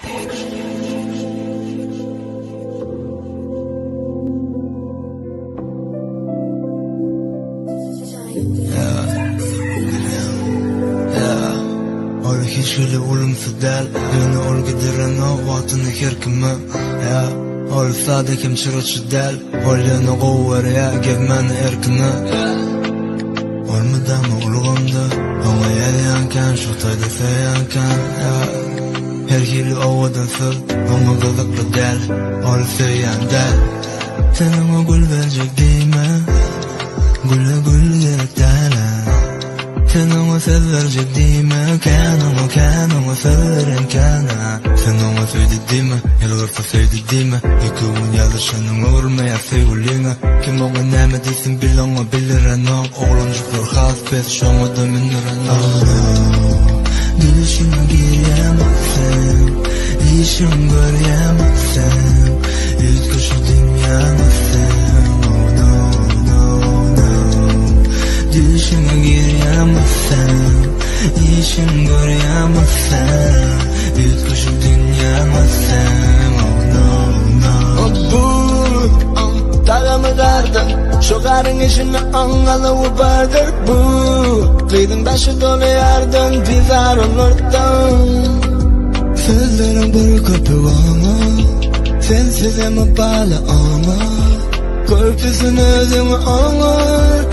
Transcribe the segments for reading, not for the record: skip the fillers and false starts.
Hiç öyle olumsuz değil. Beni ol gidiren o vaktini herkime. Ol sade kim çırıçı değil. Ol yanı kovar ya gevmeni erkine. Olmadan oğlumda ona yelyanken şu tayda seyanken. Her yili ovadan sıl ama kızıklı değil. Ol seyan değil. Sen ama gül verecek değil mi? Gülle gül gerek değil. Sen ama söz verecek değil mi? Kan ama söylerim kana. Sen ama söyledi değil mi? Yalvarsa söyledi değil mi? Yıkığın yazışının olmaya sevgiliğine. Kim ona neme desin bil ona bilir ana. Oğlancıklar has pes şoma da minir ana. Gülüşüne giremezsin, işin göremezsin. Yüz kuşu dinlemezsin. Oh no, no, no. Gülüşüne giremezsin, işin göremezsin. Yüz kuşu dinlemezsin. Oh no, no. Bu dağımı dardın, şu karın işini angalığı vardır bu. Kıydın başı dolu yardım, bizar olurdun. Sözlerim bir kapı ama sensiz ama bağlı ama. Korkusun özümü ağır.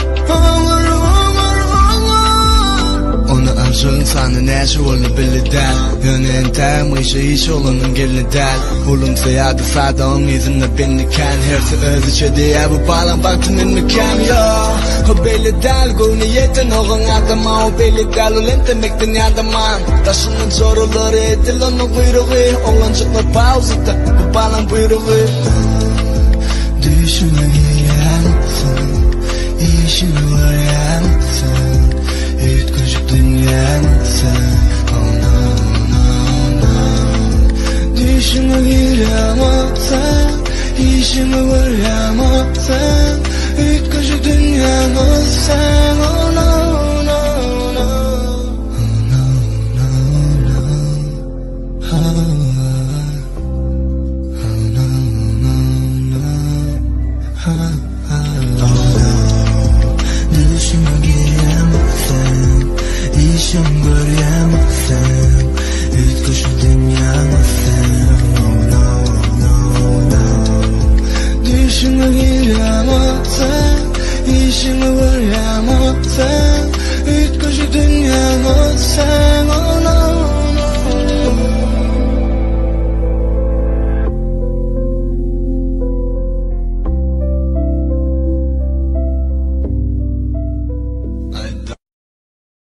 Onu aşığın sanı neşe olu belli değil. Yönen tam işe iş olanın gelini değil. Olumsa yadı sade onun izinde beni ken. Hersi öz içe diye bu bağlan baktının mükemmel ya. O belli değil gol niyetin oğun adama. O belli değil ulen demekten yadama. Taşının soruları etil onun kuyruğu. Oğlancıklar pauzita bu bağlan buyruğu. Düşüne gelsin, işini öğrensin. Hiç küçük dünyanısın. Oh no, no, no. Düşüne giremezsin, işimi öğrenemezsin. Hiç küçük dünyanısın. Oh no.